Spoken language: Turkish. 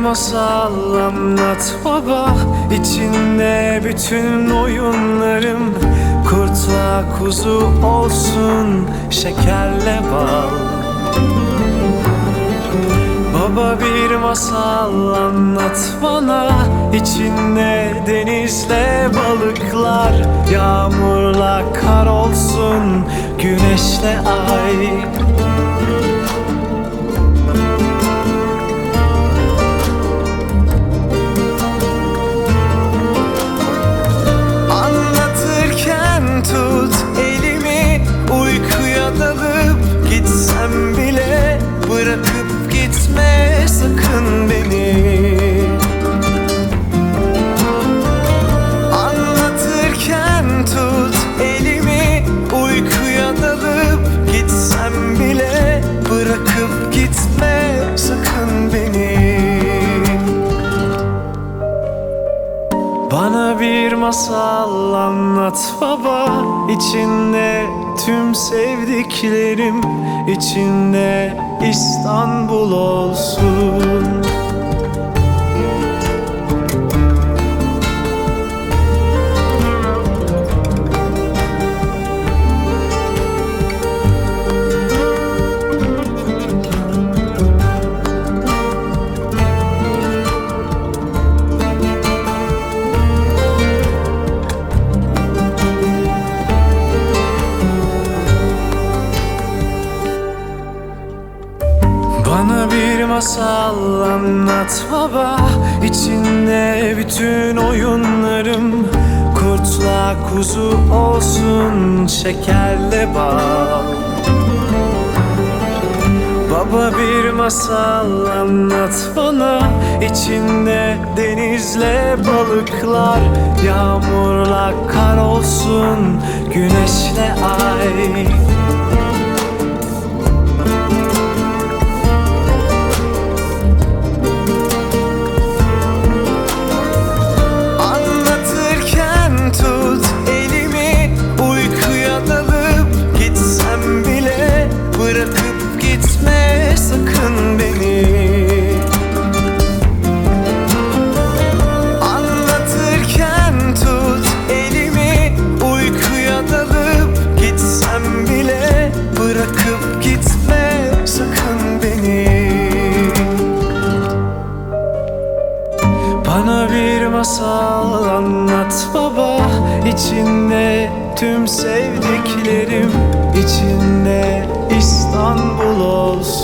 masal anlat baba, içinde bütün oyunlarım. Kurtla kuzu olsun, şekerle bal. Baba bir masal anlat bana, içinde denizle balıklar. Yağmurla kar olsun, güneşle ay. Anlatırken tut elimi, uykuya dalıp gitsem bile bırakıp gitme sakın beni. Anlatırken tut elimi, uykuya dalıp gitsem bile bırakıp gitme sakın beni. Bana bir masal anlat baba, içinde tüm sevdiklerim, içinde İstanbul olsun. Bana bir masal anlat baba, içinde bütün oyunlarım. Kurtla kuzu olsun, şekerle bal. Baba bir masal anlat bana, içinde denizle balıklar. Yağmurla kar olsun, güneşle ay. Tut elimi, uykuya dalıp gitsem bile bırakıp gitme sakın beni. Anlatırken tut elimi, uykuya dalıp gitsem bile bırakıp gitme sakın beni. Bana bir masal anlat baba, içinde tüm sevdiklerim, içinde İstanbul olsun.